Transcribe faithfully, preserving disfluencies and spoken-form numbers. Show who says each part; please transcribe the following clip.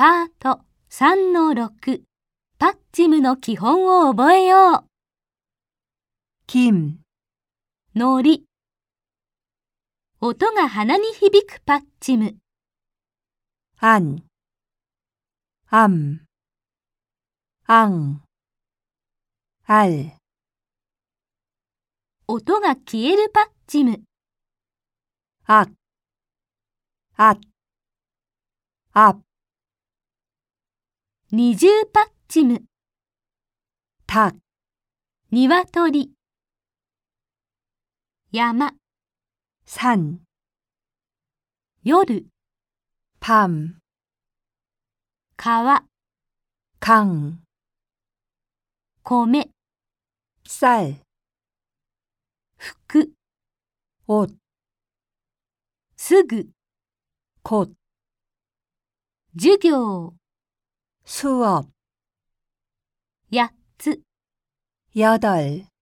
Speaker 1: パート さんのろく パッチムの基本を覚えよう。
Speaker 2: 김、
Speaker 1: のり。音が鼻に響くパッチム。
Speaker 2: 안、암、앙、알。
Speaker 1: 音が消えるパッチム。
Speaker 2: 악、앗、앞。
Speaker 1: 二重パッチム。
Speaker 2: 닭、
Speaker 1: 鶏。山。
Speaker 2: 산、
Speaker 1: 夜。
Speaker 2: 밤、
Speaker 1: 川。
Speaker 2: 강、
Speaker 1: 米。
Speaker 2: 쌀、
Speaker 1: 服。
Speaker 2: 옷、
Speaker 1: すぐ。
Speaker 2: 곧、
Speaker 1: 授業。
Speaker 2: 수업。
Speaker 1: やっつ。
Speaker 2: 여덟